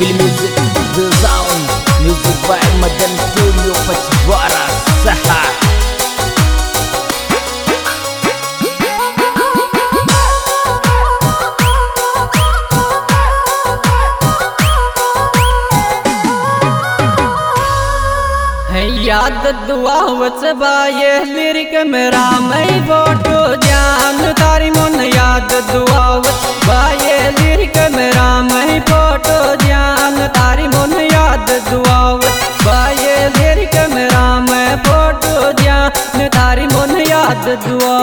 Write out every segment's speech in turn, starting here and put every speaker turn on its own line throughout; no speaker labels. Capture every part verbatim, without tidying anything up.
Feel music, the sound, music by Madan Studio Pachwara Saha.
याद दुआ वचबाए lyric मेरा मई photo जान तारी मन याद दुआ वचबाए लिरिक मेरा मई फोटो जान तारी मन याद दुआ वचबाए लिरिक मेरा मैं फोटो जान तारी मन याद दुआ।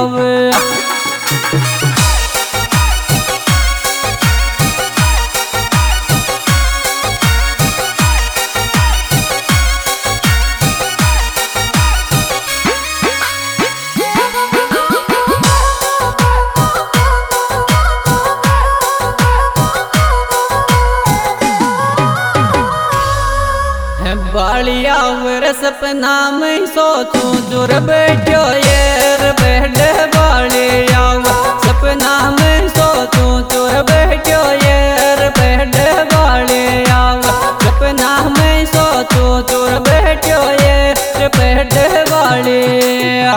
बालिया मेरे सपना में सोचूं दूर बैठो यार बैठ बालिया सपना में सोचूं दूर बैठो यार बैठ बालिया सपना में सोचूं दूर बैठो यार बैठ बालिया।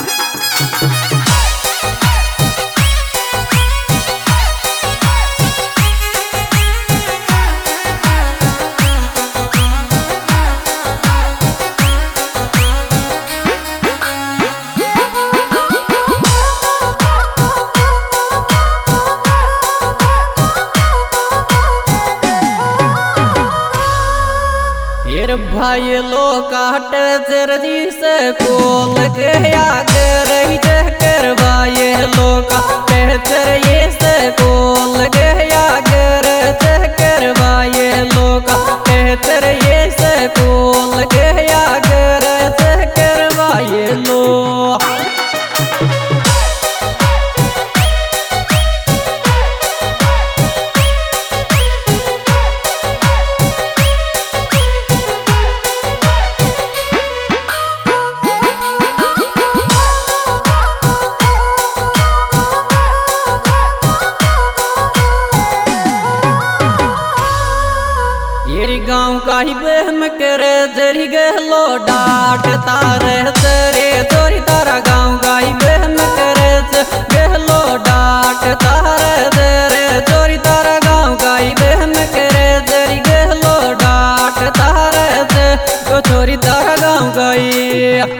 भाई लो काट जर्दी से कोल गया कर कर भाई लो काट जरिए से कोल गया कर कर भाई लो काट जरिए से कोल गया कर कर भाई लो। गाँव का ही बहम करे जरी गहलो डाट तारे तेरे चोरी तारा गाँव का ही बहम करे गहलो डाट तारे तेरे चोरी तारा गाँव का ही बहम करे जरी गहलो डाट तारे तो चोरी तारा गाँव का ही।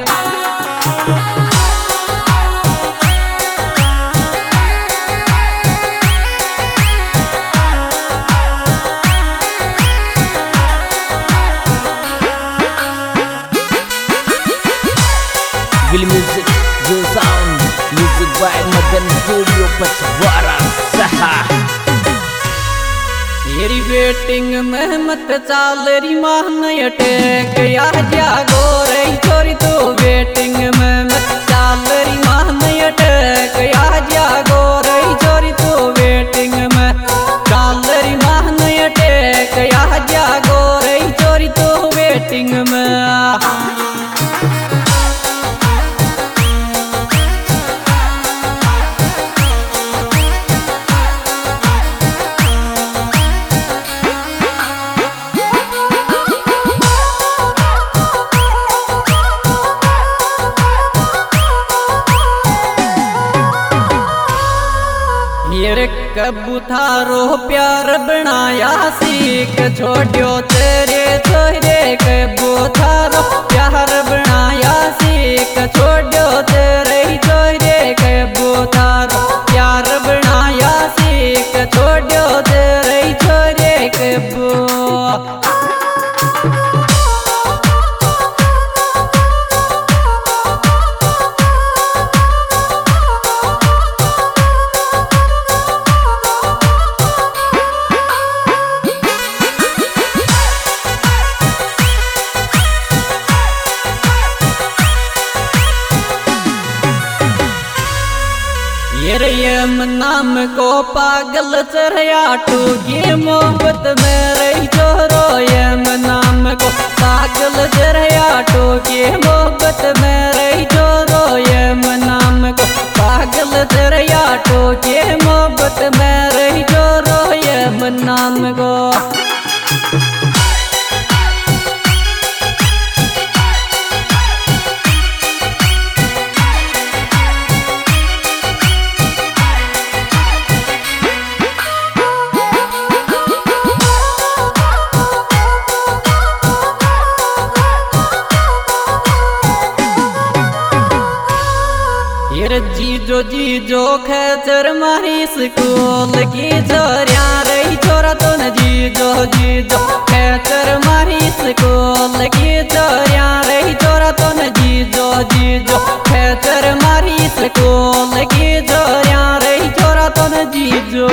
Feel music, the sound, music by Madan Studio Pachwara Saha.
मेरी वेटिंग में मत चाल री मान अटैक या जागो रही छोरी तो वेटिंग में मत चाल री मान अटैक या जागो रही छोरी तो वेटिंग में चाल री मान अटैक या जागो रही छोरी तो वेटिंग में। कबू थारो प्यार बनाया सीख छोड़ो तेरे छोरे कबू थारो प्यार बनाया सीख छोड़ो तेरे छोरे कबू थारो प्यार बनाया सीख छोड़ो तेरे छोरे कबू। यम नाम को पागल चढ़या टूगी मोहब्बत में रही छोरो यम नाम को पागल चढ़या टूगी मोहब्बत में रही छोरो यम नाम को पागल चढ़या टूगी मोहब्बत में रही छोरो यम नाम को। स्कूल की जोरिया रही छोरा तो न जीजो जीजो खेचर मारी स्कूल की जोरिया रही छोरा तो न जीजो जीजो खेचर मारी स्कूल की जोरिया रही छोरा तो न जीजो।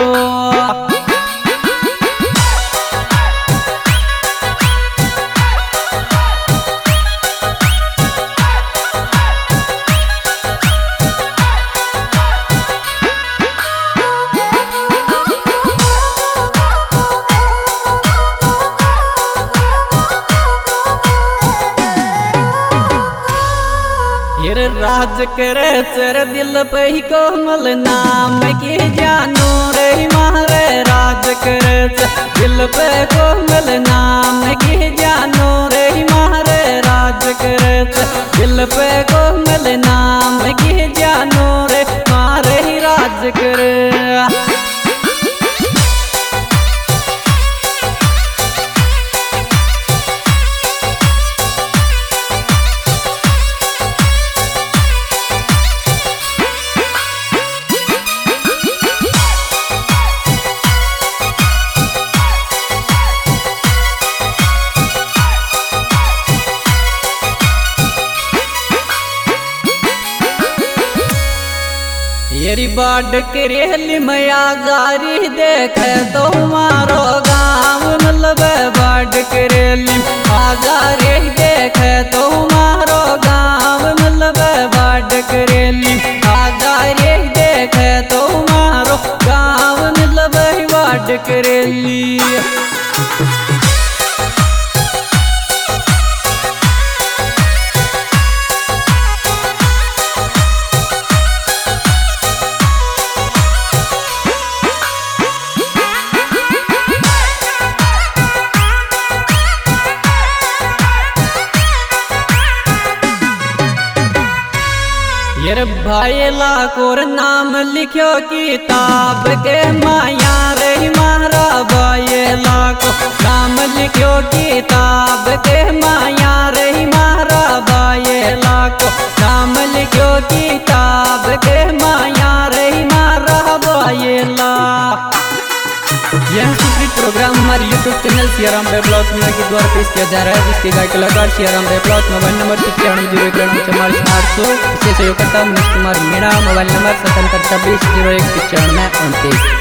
राज करे सर दिल पे ही कोमल नाम की जानो रे मारे राज करे दिल पे कोमल नाम की जानो रे मारे राज करे दिल पे कोमल नाम की जानो रे मारे राज करे। येरी बाड करेली मैया जारी देख तो मारो गाँव मतलब बाड करेली आजारे देख तो मारो गाँव मतलब बाड करेली आजारे देख तो मारो गाँव मतलब बाड करेली। ये भाई लाकोर नाम लिखो किताब के माया रे मारा भाई लाको नाम लिखो किताब के माया रे मारा भाई लाको नाम लिखो किताब के माया रे मारा भाई ला। यह सुप्रीत प्रोग्राम हमारे YouTube channel Siyaram Ray blog में के द्वारा पेश किया जा रहा है, जिसके गायक कलाकार Siyaram Ray blog. Mobile number पचानवे जीरो इक्यानवे चौवालीस आठ सौ। इसे सहयोग करता हूँ मनीष कुमार मीणा। मोबाइल नंबर सतहत्तर छब्बीस जीरो एक पचानवे उनतीस।